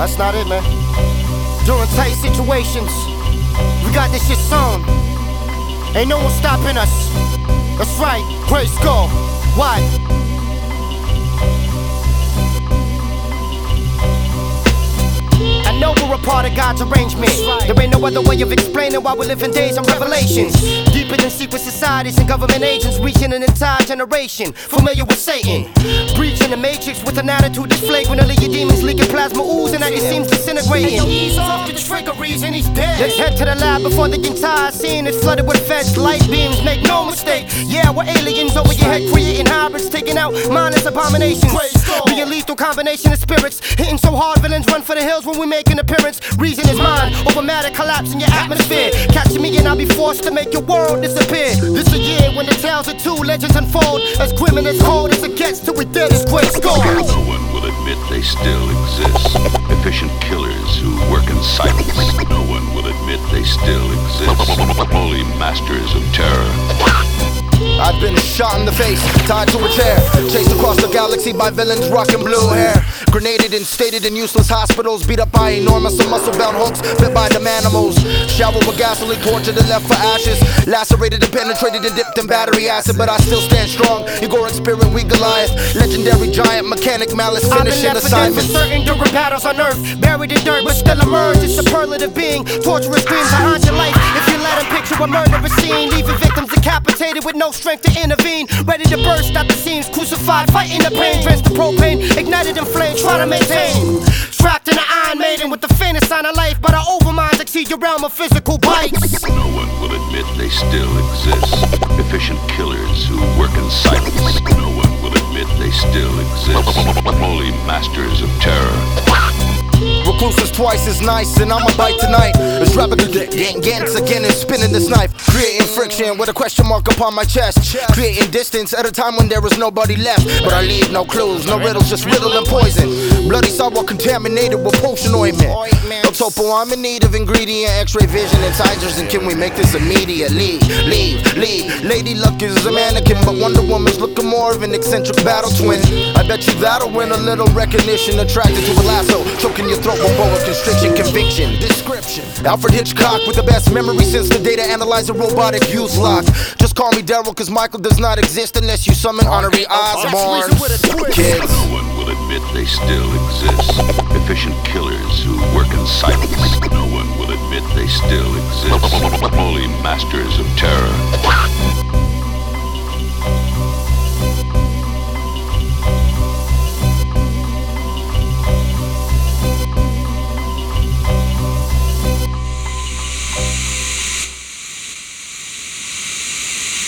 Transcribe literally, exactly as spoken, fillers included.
That's not it, man. During tight situations, we got this shit sewn. Ain't no one stopping us. That's right, Grace go. Why? I know we're a part of God's arrangement. There ain't no other way of explaining why we live in days of revelations. Deeper than secret societies and government agents, reaching an entire generation familiar with Satan. Breaching the matrix with an attitude that's flagrant. Only your demons leaking plasma oozing at you seems disintegrating. Ease off the trigger, reason he's dead. Let's head to the lab before the entire scene is flooded with feds. Light beams, make no mistake. Yeah, we're aliens over your head, creating hybrids, taking out mindless abominations. Be a lethal combination of spirits, hitting so hard villains run for the hills when we make an appearance. Reason is mine, over matter collapse in your atmosphere. Catch me and I'll be forced to make your world disappear. This a year when the tales of two legends unfold, as grim and as cold as it gets till we dead as Grace go. No one will admit they still exist. Efficient killers who work in silence. No one will admit they still exist. Holy masters of terror. I've been shot in the face, tied to a chair, chased across the galaxy by villains rocking blue hair, grenaded and stated in useless hospitals, beat up by enormous and muscle-bound hooks, bit by them animals, showered with gasoline, tortured and left for ashes, lacerated and penetrated and dipped in battery acid, but I still stand strong. Egoric spirit, we Goliath, legendary giant, mechanic malice, finishing assignments. I've been certain during battles on Earth, buried in dirt, but still emerge a superlative being. Torturous dreams that haunt your life. If you let them picture a murderous scene, leaving victims decapitated with no strength to intervene, ready to burst out the seams, crucified, fighting the pain, drenched the propane, ignited in flame, try to maintain. Trapped in an iron maiden with the faintest sign of life, but our overminds exceed your realm of physical bites. No one will admit they still exist. Efficient killers who work in silence. No one will admit they still exist. Holy masters of terror. Recluse is twice as nice, and I'ma bite tonight. Extravagant, gants again and spinning this knife. Creating friction with a question mark upon my chest. Creating distance at a time when there is nobody left. But I leave no clues, no riddles, just riddle and poison. Bloody sidewalk contaminated with potion ointment. El Topo, I'm in need of ingredient, x-ray vision, incisors, and can we make this immediately? Leave, leave. Lady Luck is a mannequin, but Wonder Woman's looking more of an eccentric battle twin. I bet you that'll win a little recognition. Attracted to a lasso, choking your throat with boa constriction. Conviction, description. Alfred Hitchcock with the best memory since the data analyzer robotic use lock. Just call me Daryl, cause Michael does not exist unless you summon honorary Osborn. Kids. No one will admit they still exist. Efficient killers who work in silence. No one will admit they still exist. Holy masters of terror.